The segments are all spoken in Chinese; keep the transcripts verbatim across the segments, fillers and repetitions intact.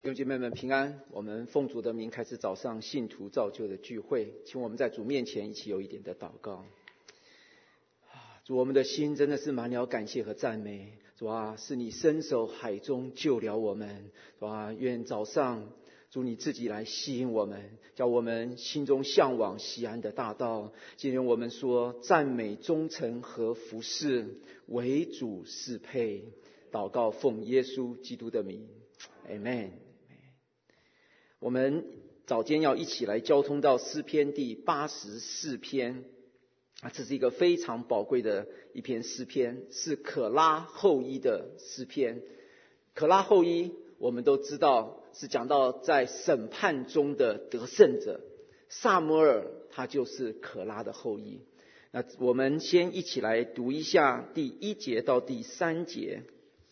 弟兄姐妹们平安，我们奉主的名开始早上信徒造就的聚会，请我们在主面前一起有一点的祷告。主，我们的心真的是满了感谢和赞美。主啊，是你伸手海中救了我们。主啊，愿早上主你自己来吸引我们，叫我们心中向往西安的大道。今天我们说赞美忠诚和服侍，为主适配。祷告奉耶稣基督的名 Amen。 我们早间要一起来交通到诗篇第八十四篇啊，这是一个非常宝贵的一篇诗篇，是可拉后裔的诗篇。可拉后裔我们都知道是讲到在审判中的得胜者，撒母耳他就是可拉的后裔。那我们先一起来读一下第一节到第三节。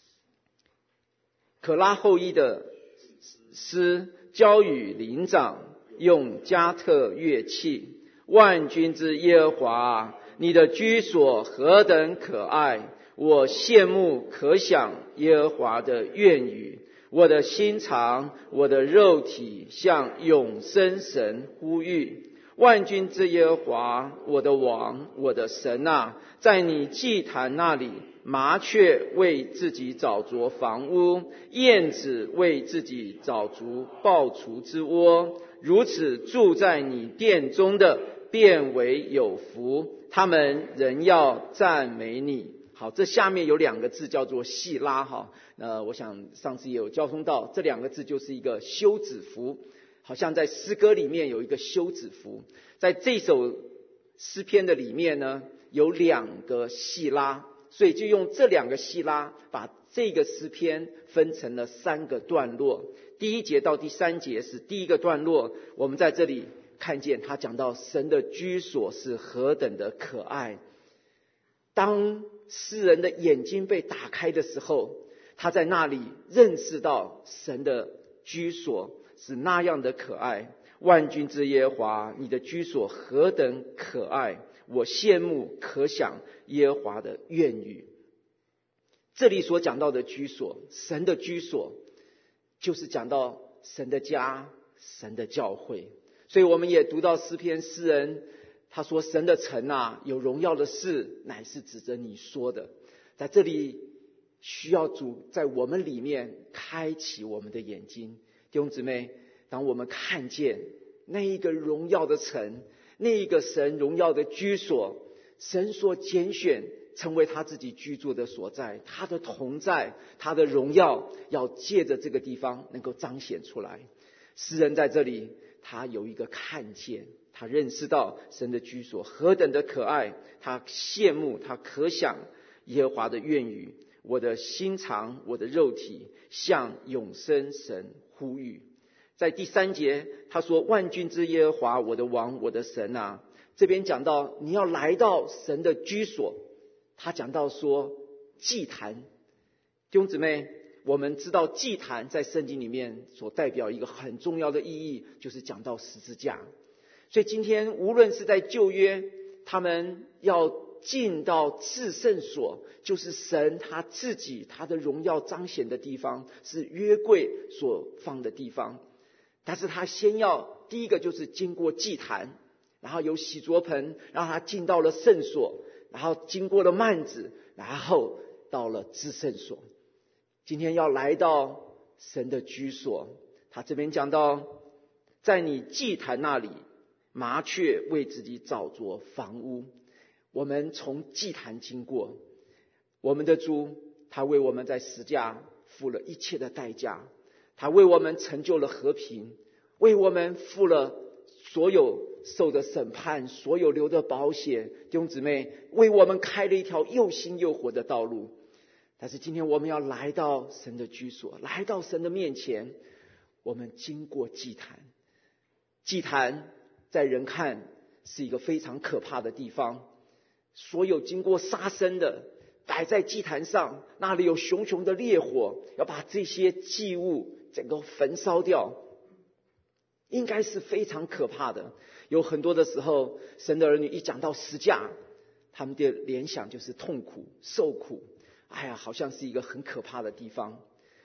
可拉后裔的诗交与灵长，用加特乐器。万军之耶和华，你的居所何等可爱！我羡慕可想耶和华的愿语。我的心肠，我的肉体向永生神呼吁。万军之耶和华，我的王，我的神啊，在你祭坛那里，麻雀为自己找着房屋，燕子为自己找足抱雏之窝。如此住在你殿中的，便为有福，他们仍要赞美你。好，这下面有两个字叫做细拉哈，呃，我想上次也有交通到，这两个字就是一个休止符，好像在诗歌里面有一个休止符。在这首诗篇的里面呢，有两个细拉，所以就用这两个细拉把这个诗篇分成了三个段落。第一节到第三节是第一个段落，我们在这里看见他讲到神的居所是何等的可爱。当诗人的眼睛被打开的时候，他在那里认识到神的居所是那样的可爱。万军之耶和华，你的居所何等可爱！我羡慕可想耶和华的愿语。这里所讲到的居所，神的居所，就是讲到神的家，神的教会。所以我们也读到诗篇诗人他说，神的城啊，有荣耀的事乃是指着你说的。在这里需要主在我们里面开启我们的眼睛。弟兄姊妹，当我们看见那一个荣耀的城，那一个神荣耀的居所，神所拣选成为他自己居住的所在，他的同在，他的荣耀要借着这个地方能够彰显出来。诗人在这里他有一个看见，他认识到神的居所何等的可爱，他羡慕，他可想耶和华的愿语。我的心肠，我的肉体向永生神呼吁。在第三节他说，万军之耶和华，我的王，我的神啊。这边讲到你要来到神的居所，他讲到说祭坛。弟兄姊妹，我们知道祭坛在圣经里面所代表一个很重要的意义，就是讲到十字架。所以今天无论是在旧约，他们要进到至圣所，就是神他自己他的荣耀彰显的地方，是约柜所放的地方。但是他先要第一个就是经过祭坛，然后有洗濯盆让他进到了圣所，然后经过了幔子，然后到了至圣所。今天要来到神的居所，他这边讲到在你祭坛那里，麻雀为自己找着房屋。我们从祭坛经过，我们的主他为我们在十架付了一切的代价，他为我们成就了和平，为我们付了所有受的审判，所有流的宝血。弟兄姊妹，为我们开了一条又新又活的道路。但是今天我们要来到神的居所，来到神的面前，我们经过祭坛。祭坛在人看是一个非常可怕的地方，所有经过杀生的摆在祭坛上，那里有熊熊的烈火，要把这些祭物整个焚烧掉，应该是非常可怕的。有很多的时候，神的儿女一讲到十架，他们的联想就是痛苦、受苦，哎呀，好像是一个很可怕的地方。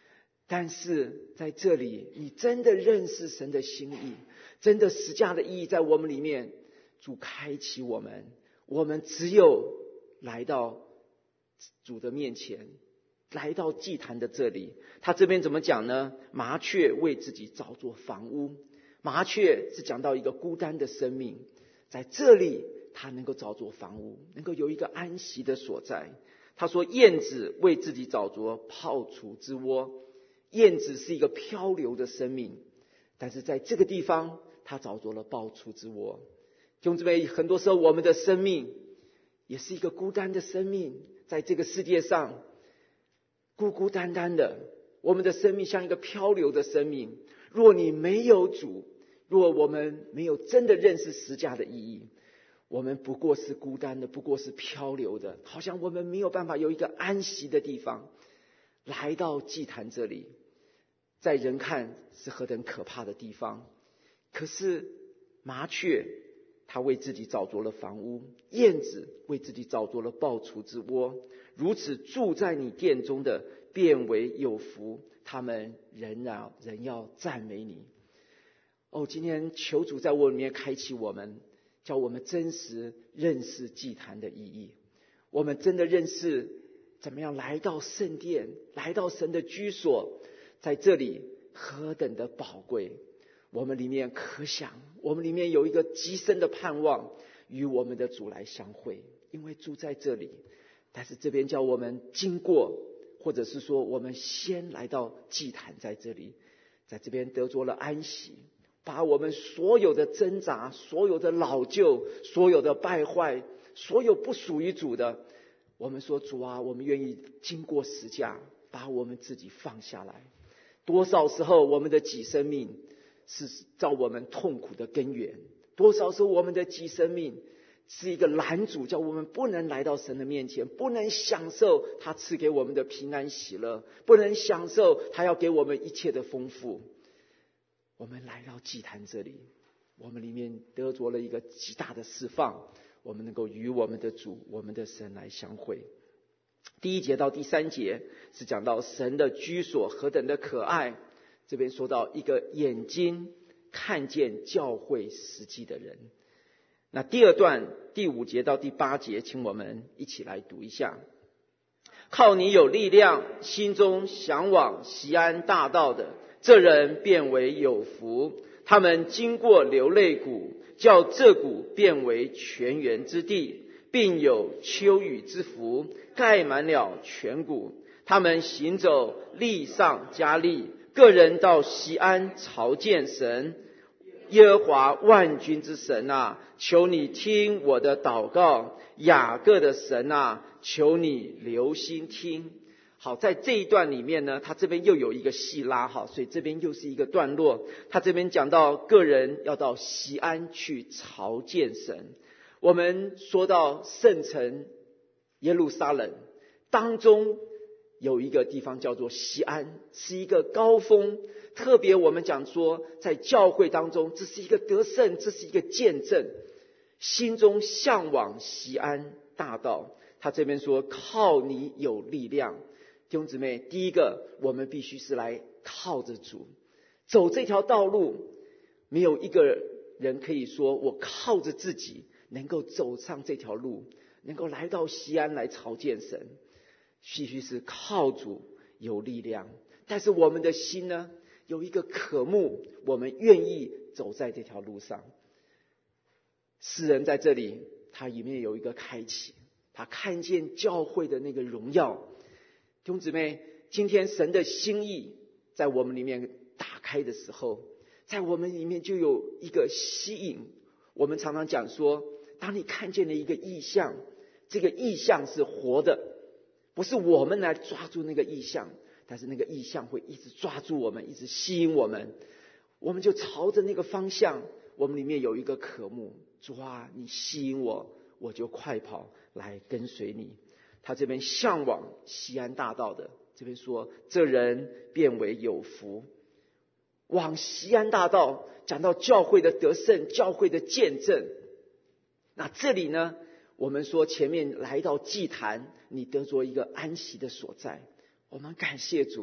但是在这里，你真的认识神的心意，真的十架的意义在我们里面，主开启我们，我们只有来到主的面前，来到祭坛的这里。他这边怎么讲呢？麻雀为自己造作房屋，麻雀是讲到一个孤单的生命，在这里他能够造作房屋，能够有一个安息的所在。他说燕子为自己造作泡雏之窝，燕子是一个漂流的生命，但是在这个地方他造作了泡雏之窝。弟兄姊妹，很多时候我们的生命也是一个孤单的生命，在这个世界上孤孤单单的，我们的生命像一个漂流的生命。若你没有主，若我们没有真的认识十架的意义，我们不过是孤单的，不过是漂流的，好像我们没有办法有一个安息的地方。来到祭坛这里，在人看是何等可怕的地方，可是麻雀它为自己造作了房屋，燕子为自己造作了抱雏之窝，如此住在你殿中的变为有福，他们仍然仍要赞美你。哦，今天求主在我里面开启我们，叫我们真实认识祭坛的意义，我们真的认识怎么样来到圣殿，来到神的居所，在这里何等的宝贵。我们里面可想，我们里面有一个极深的盼望，与我们的主来相会，因为住在这里。但是这边叫我们经过，或者是说我们先来到祭坛，在这里，在这边得着了安息，把我们所有的挣扎，所有的老旧，所有的败坏，所有不属于主的，我们说主啊，我们愿意经过十架，把我们自己放下来。多少时候我们的己生命是造我们痛苦的根源，多少时候我们的己生命是一个拦阻，叫我们不能来到神的面前，不能享受他赐给我们的平安喜乐，不能享受他要给我们一切的丰富。我们来到祭坛这里，我们里面得着了一个极大的释放，我们能够与我们的主，我们的神来相会。第一节到第三节是讲到神的居所何等的可爱，这边说到一个眼睛看见教会实际的人。那第二段第五节到第八节，请我们一起来读一下。靠你有力量，心中向往锡安大道的，这人变为有福。他们经过流泪谷，叫这谷变为泉源之地，并有秋雨之福，盖满了全谷。他们行走，力上加力，个人到锡安朝见神。耶和华万军之神啊，求你听我的祷告，雅各的神啊，求你留心听。好，在这一段里面呢，他这边又有一个细拉，好，所以这边又是一个段落。他这边讲到个人要到锡安去朝见神。我们说到圣城耶路撒冷当中有一个地方叫做锡安，是一个高峰。特别我们讲说，在教会当中，这是一个得胜，这是一个见证。心中向往锡安大道，他这边说靠你有力量。弟兄姊妹，第一个我们必须是来靠着主走这条道路，没有一个人可以说我靠着自己能够走上这条路，能够来到锡安来朝见神，必须是靠主有力量。但是我们的心呢，有一个渴慕，我们愿意走在这条路上。诗人在这里他里面有一个开启，他看见教会的那个荣耀。弟兄姊妹，今天神的心意在我们里面打开的时候，在我们里面就有一个吸引。我们常常讲说，当你看见了一个意象，这个意象是活的，不是我们来抓住那个意象，但是那个意象会一直抓住我们，一直吸引我们，我们就朝着那个方向，我们里面有一个渴慕。主啊，你吸引我，我就快跑来跟随你。他这边向往锡安大道的，这边说这人变为有福。往锡安大道讲到教会的得胜，教会的见证。那这里呢，我们说前面来到祭坛，你得着一个安息的所在。我们感谢主，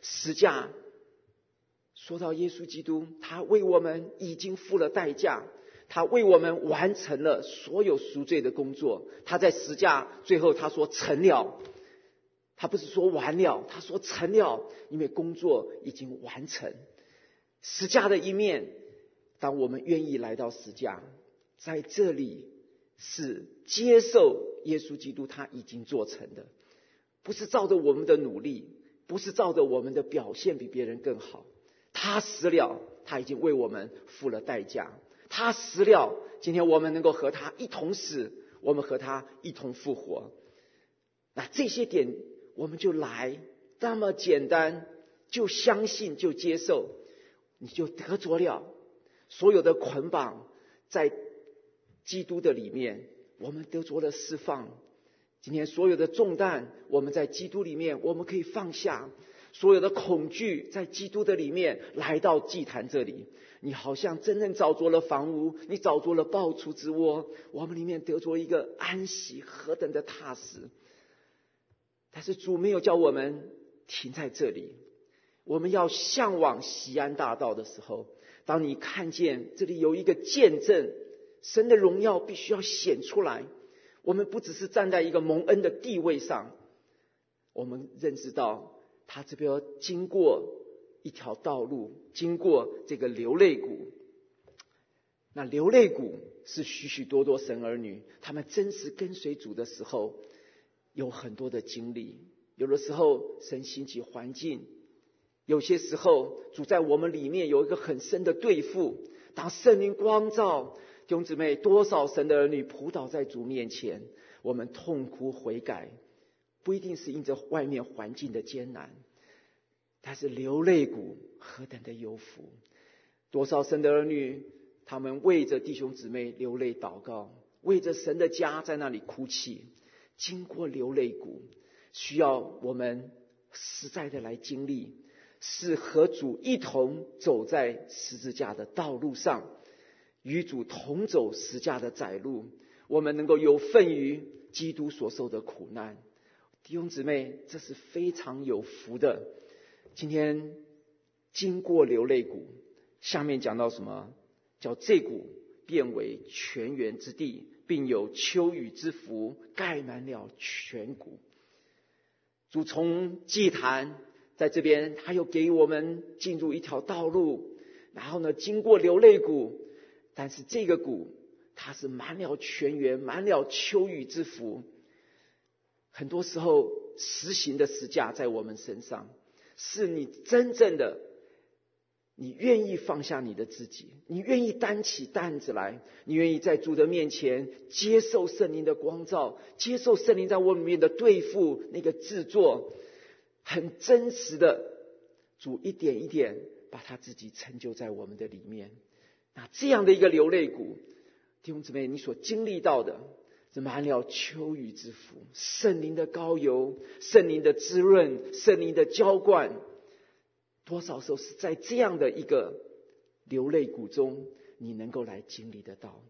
十架说到耶稣基督，他为我们已经付了代价，他为我们完成了所有赎罪的工作。他在十架最后他说成了，他不是说完了，他说成了，因为工作已经完成。十架的一面，当我们愿意来到十架，在这里是接受耶稣基督他已经做成的，不是照着我们的努力，不是照着我们的表现比别人更好。他死了，他已经为我们付了代价。他死了，今天我们能够和他一同死，我们和他一同复活。那这些点我们就来，那么简单，就相信，就接受，你就得着了所有的捆绑。在基督的里面，我们得着了释放。今天所有的重担，我们在基督里面我们可以放下。所有的恐惧在基督的里面来到祭坛这里，你好像真正找着了房屋，你找着了抱出之窝，我们里面得着一个安息，何等的踏实。但是主没有叫我们停在这里，我们要向往锡安大道的时候，当你看见这里有一个见证，神的荣耀必须要显出来。我们不只是站在一个蒙恩的地位上，我们认识到他这边经过一条道路，经过这个流泪谷。那流泪谷是许许多多神儿女他们真实跟随主的时候有很多的经历。有的时候神兴起环境，有些时候主在我们里面有一个很深的对付。当圣灵光照，弟兄姊妹，多少神的儿女仆倒在主面前，我们痛哭悔改，不一定是因着外面环境的艰难，但是流泪谷何等的有福。多少神的儿女他们为着弟兄姊妹流泪祷告，为着神的家在那里哭泣。经过流泪谷，需要我们实在的来经历，是和主一同走在十字架的道路上，与主同走十字架的窄路，我们能够有份于基督所受的苦难。弟兄姊妹，这是非常有福的。今天经过流泪谷，下面讲到什么？叫这谷变为泉源之地，并有秋雨之福盖满了全谷。主从祭坛在这边，他又给我们进入一条道路，然后呢，经过流泪谷，但是这个谷它是满了泉源，满了秋雨之福。很多时候实行的十架在我们身上，是你真正的你愿意放下你的自己，你愿意担起担子来，你愿意在主的面前接受圣灵的光照，接受圣灵在我里面的对付那个制作，很真实的主一点一点把他自己成就在我们的里面。那这样的一个流泪谷，弟兄姊妹，你所经历到的是满了秋雨之福，圣灵的膏油，圣灵的滋润，圣灵的浇灌。多少时候是在这样的一个流泪谷中，你能够来经历得到。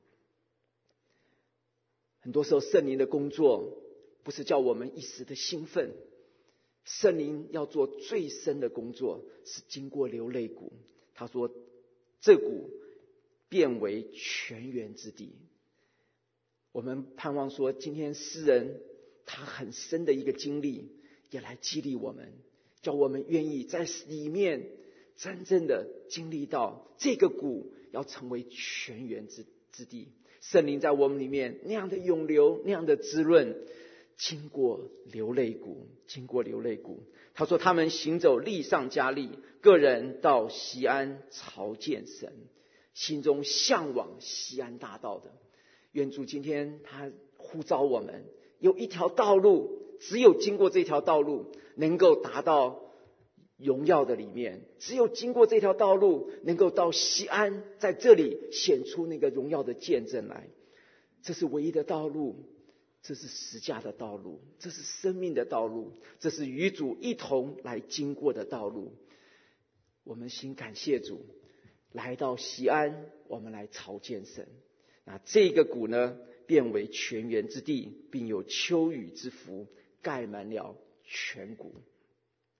很多时候圣灵的工作不是叫我们一时的兴奋，圣灵要做最深的工作，是经过流泪谷。他说这谷变为泉源之地。我们盼望说，今天诗人他很深的一个经历也来激励我们，叫我们愿意在里面真正的经历到这个谷要成为泉源 之, 之地。圣灵在我们里面那样的涌流，那样的滋润，经过流泪谷，经过流泪谷。他说他们行走力上加力，个人到锡安朝见神，心中向往锡安大道的。愿主今天他呼召我们，有一条道路，只有经过这条道路能够达到荣耀的里面，只有经过这条道路能够到锡安，在这里显出那个荣耀的见证来。这是唯一的道路，这是十架的道路，这是生命的道路，这是与主一同来经过的道路。我们心感谢主，来到锡安，我们来朝见神。那这个谷呢，变为泉源之地，并有秋雨之福盖满了全谷。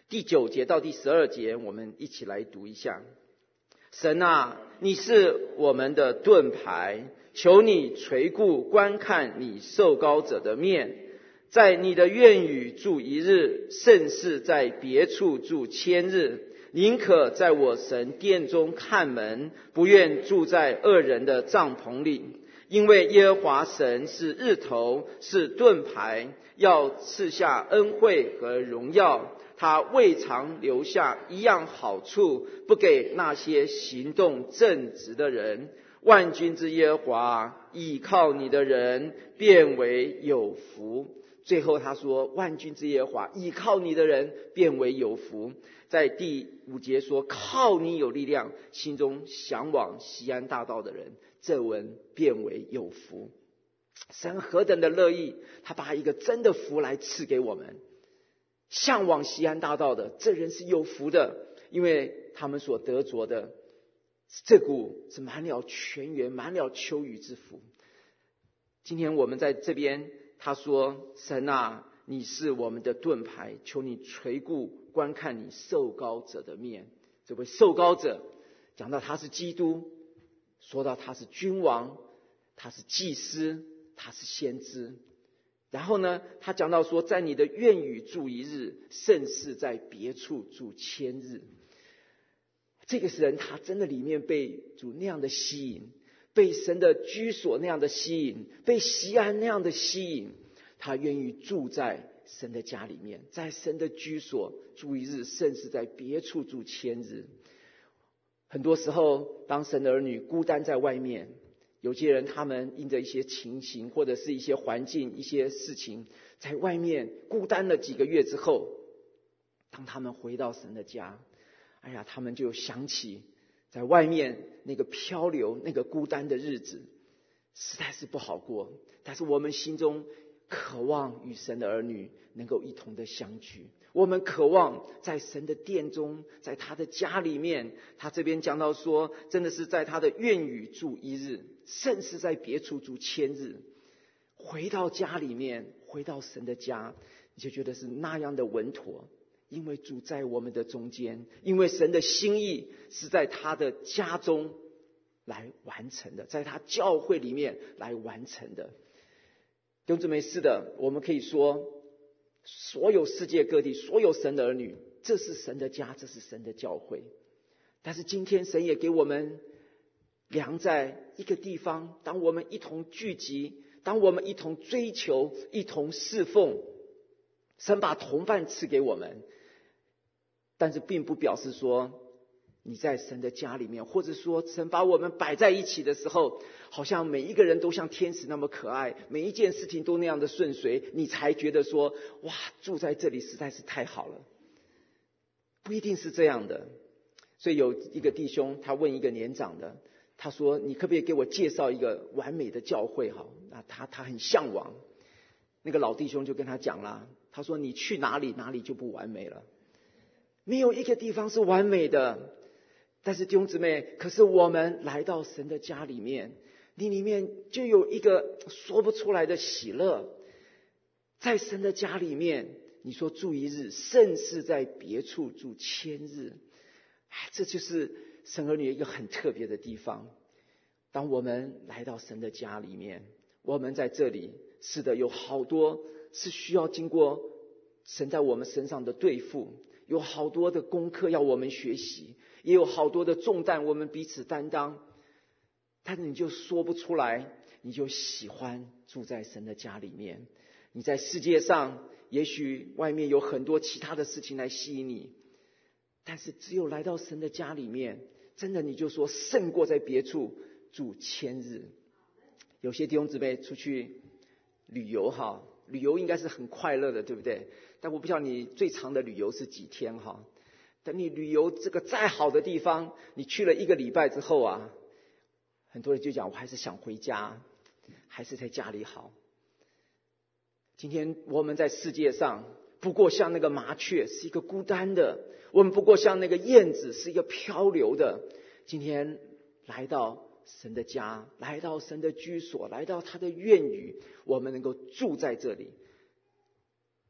第九节到第十二节，我们一起来读一下。神啊，你是我们的盾牌，求你垂顾观看你受膏者的面。在你的院宇住一日，胜似在别处住千日。宁可在我神殿中看门，不愿住在恶人的帐篷里。因为耶和华神是日头，是盾牌，要赐下恩惠和荣耀。他未尝留下一样好处，不给那些行动正直的人。万军之耶和华，倚靠你的人变为有福。最后他说，万军之耶和华，倚靠你的人变为有福。在第五节说，靠你有力量，心中向往锡安大道的人，这文变为有福。神何等的乐意，他把一个真的福来赐给我们。向往锡安大道的这人是有福的，因为他们所得着的这股是满了泉源，满了秋雨之福。今天我们在这边，他说，神啊，你是我们的盾牌，求你垂顾观看你受膏者的面。这位受膏者讲到他是基督，说到他是君王，他是祭司，他是先知。然后呢，他讲到说，在你的院宇住一日，胜似在别处住千日。这个人他真的里面被主那样的吸引，被神的居所那样的吸引，被锡安那样的吸引，他愿意住在神的家里面，在神的居所住一日，甚至在别处住千日。很多时候，当神的儿女孤单在外面，有些人他们因着一些情形或者是一些环境一些事情，在外面孤单了几个月之后，当他们回到神的家，哎呀，他们就想起在外面那个漂流那个孤单的日子，实在是不好过。但是我们心中渴望与神的儿女能够一同的相聚，我们渴望在神的殿中，在他的家里面。他这边讲到说，真的是在他的院宇住一日，甚是在别处住千日。回到家里面，回到神的家，你就觉得是那样的稳妥，因为主在我们的中间，因为神的心意是在他的家中来完成的，在他教会里面来完成的。弟兄姊妹，是的，我们可以说，所有世界各地所有神的儿女，这是神的家，这是神的教会。但是今天神也给我们量在一个地方，当我们一同聚集，当我们一同追求，一同侍奉，神把同伴赐给我们，但是并不表示说你在神的家里面，或者说神把我们摆在一起的时候，好像每一个人都像天使那么可爱，每一件事情都那样的顺遂，你才觉得说，哇，住在这里实在是太好了。不一定是这样的。所以有一个弟兄他问一个年长的，他说，你可不可以给我介绍一个完美的教会？好，那他他很向往。那个老弟兄就跟他讲了，他说，你去哪里哪里就不完美了，没有一个地方是完美的。但是弟兄姊妹，可是我们来到神的家里面，你里面就有一个说不出来的喜乐。在神的家里面，你说住一日，甚是在别处住千日。这就是神儿女一个很特别的地方。当我们来到神的家里面，我们在这里，是的，有好多是需要经过神在我们身上的对付，有好多的功课要我们学习，也有好多的重担我们彼此担当。但是你就说不出来，你就喜欢住在神的家里面。你在世界上也许外面有很多其他的事情来吸引你，但是只有来到神的家里面，真的你就说胜过在别处住千日。有些弟兄姊妹出去旅游哈，旅游应该是很快乐的，对不对？但我不知道你最长的旅游是几天哈。等你旅游这个再好的地方，你去了一个礼拜之后啊，很多人就讲，我还是想回家，还是在家里好。今天我们在世界上不过像那个麻雀是一个孤单的，我们不过像那个燕子是一个漂流的。今天来到神的家，来到神的居所，来到他的院宇，我们能够住在这里。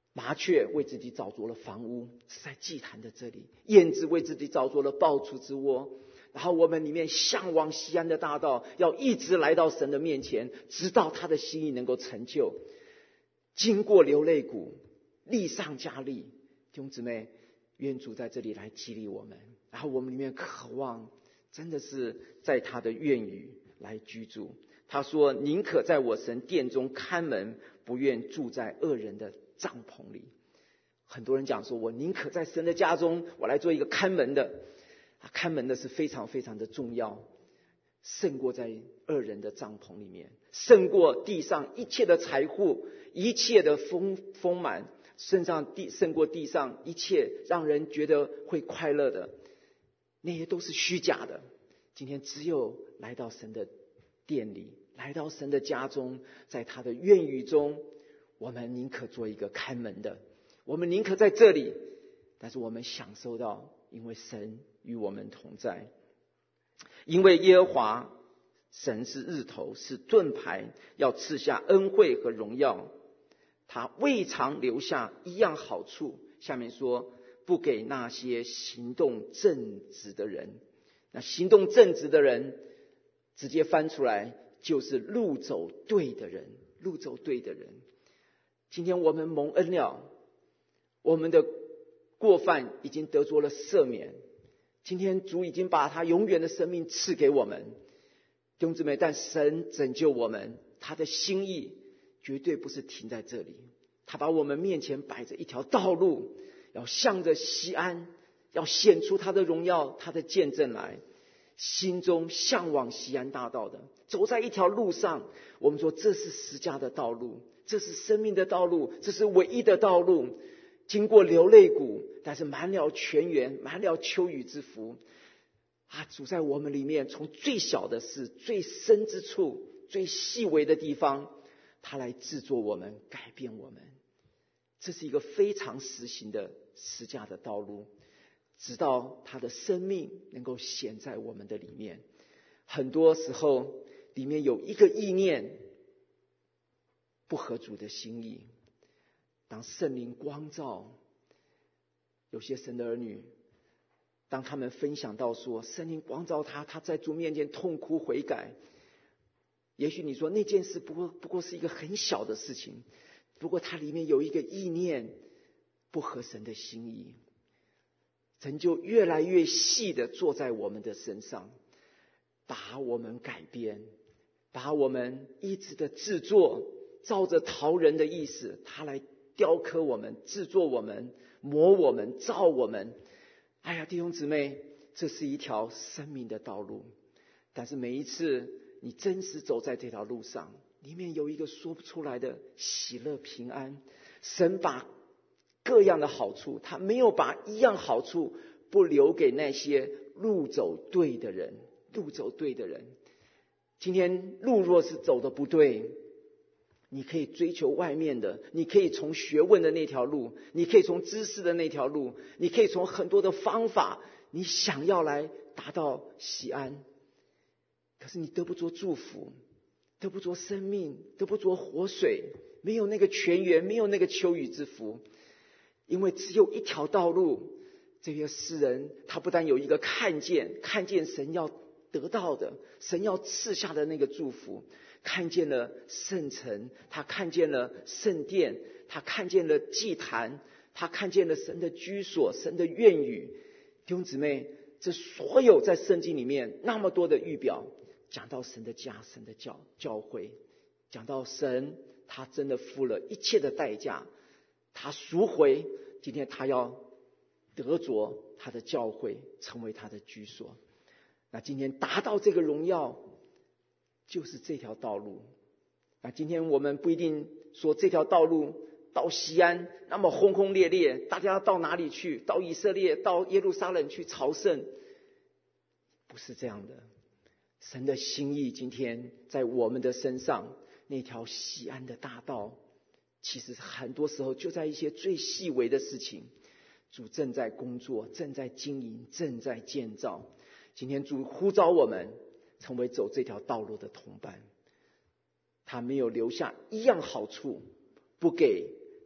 麻雀为自己找着了房屋，是在祭坛的这里；燕子为自己找着了抱雏之窝。然后我们里面向往西安的大道，要一直来到神的面前，直到他的心意能够成就。经过流泪谷，力上加力。弟兄姊妹，愿主在这里来激励我们，然后我们里面渴望真的是在他的愿语来居住。他说，宁可在我神殿中看门，不愿住在恶人的帐篷里。很多人讲说，我宁可在神的家中，我来做一个看门的。看门的是非常非常的重要，胜过在恶人的帐篷里面，胜过地上一切的财富，一切的丰丰满，身上地胜过地上一切让人觉得会快乐的，那些都是虚假的。今天只有来到神的殿里，来到神的家中，在他的愿语中，我们宁可做一个看门的，我们宁可在这里，但是我们享受到，因为神与我们同在。因为耶和华神是日头，是盾牌，要赐下恩惠和荣耀。他未尝留下一样好处。下面说，不给那些行动正直的人。那行动正直的人，直接翻出来就是路走对的人，路走对的人。今天我们蒙恩了，我们的过犯已经得着了赦免。今天主已经把他永远的生命赐给我们，弟兄姊妹，但神拯救我们，他的心意绝对不是停在这里。他把我们面前摆着一条道路，要向着西安，要显出他的荣耀，他的见证来。心中向往西安大道的，走在一条路上，我们说这是十架的道路，这是生命的道路，这是唯一的道路。经过流泪谷，但是满了泉源，满了秋雨之福啊！主在我们里面，从最小的事、最深之处、最细微的地方，他来制作我们，改变我们。这是一个非常实行的十架的道路，直到他的生命能够显在我们的里面。很多时候里面有一个意念不合主的心意，当圣灵光照，有些神的儿女，当他们分享到说圣灵光照他，他在主面前痛哭悔改，也许你说那件事不过不过是一个很小的事情，不过它里面有一个意念不合神的心意，神就越来越细的坐在我们的身上，把我们改变，把我们一直的制作，照着讨人的意思，他来雕刻我们，制作我们，磨我们，造我们。哎呀，弟兄姊妹，这是一条生命的道路，但是每一次你真实走在这条路上，里面有一个说不出来的喜乐平安。神把各样的好处，他没有把一样好处不留给那些路走对的人，路走对的人。今天路若是走的不对，你可以追求外面的，你可以从学问的那条路，你可以从知识的那条路，你可以从很多的方法，你想要来达到喜安，可是你得不着祝福，得不着生命，得不着活水，没有那个泉源，没有那个秋雨之福。因为只有一条道路，这些诗人他不但有一个看见，看见神要得到的，神要赐下的那个祝福，看见了圣城，他看见了圣殿，他看见了祭坛，他看见了神的居所，神的愿语。弟兄姊妹，这所有在圣经里面那么多的预表，讲到神的家，神的教教会，讲到神他真的付了一切的代价，他赎回，今天他要得着他的教会，成为他的居所。那今天达到这个荣耀，就是这条道路。那今天我们不一定说这条道路到西安那么轰轰烈烈，大家到哪里去？到以色列，到耶路撒冷去朝圣，不是这样的。神的心意今天在我们的身上，那条西安的大道，其实很多时候就在一些最细微的事情，主正在工作，正在经营，正在建造。今天主呼召我们成为走这条道路的同伴，他没有留下一样好处不给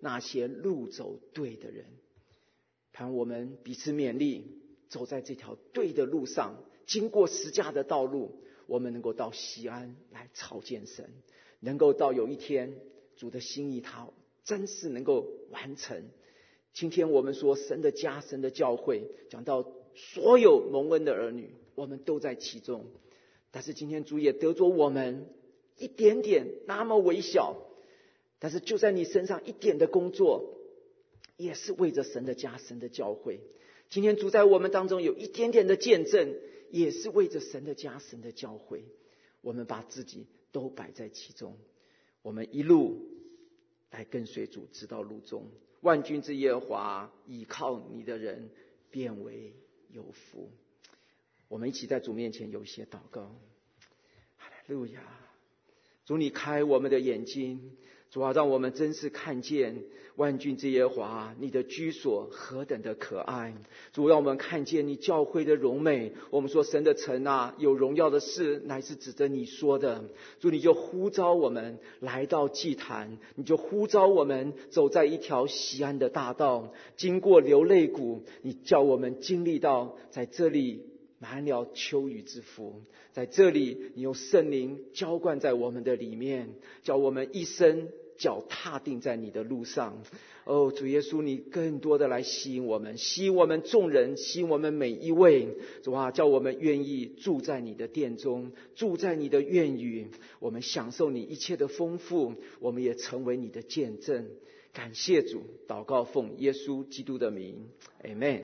那些路走对的人。盼我们彼此勉励，走在这条对的路上，经过十架的道路，我们能够到西安来朝见神，能够到有一天主的心意他真是能够完成。今天我们说神的家，神的教会，讲到所有蒙恩的儿女，我们都在其中。但是今天主也得着我们一点点，那么微小，但是就在你身上一点的工作，也是为着神的家，神的教会。今天主在我们当中有一点点的见证，也是为着神的家，神的教会。我们把自己都摆在其中，我们一路来跟随主，直到路中。万军之耶和华，倚靠你的人变为有福。我们一起在主面前有一些祷告。哈利路亚！主，你开我们的眼睛，主啊，让我们真是看见万军之耶和华，你的居所何等的可爱。主，让我们看见你教会的荣美。我们说神的城啊，有荣耀的事乃是指着你说的。主，你就呼召我们来到祭坛，你就呼召我们走在一条锡安的大道，经过流泪谷，你叫我们经历到在这里满了秋雨之福。在这里你用圣灵浇灌在我们的里面，叫我们一生脚踏定在你的路上。哦，主耶稣，你更多的来吸引我们，吸引我们众人，吸引我们每一位。主啊，叫我们愿意住在你的殿中，住在你的院宇，我们享受你一切的丰富，我们也成为你的见证。感谢主，祷告奉耶稣基督的名，阿们。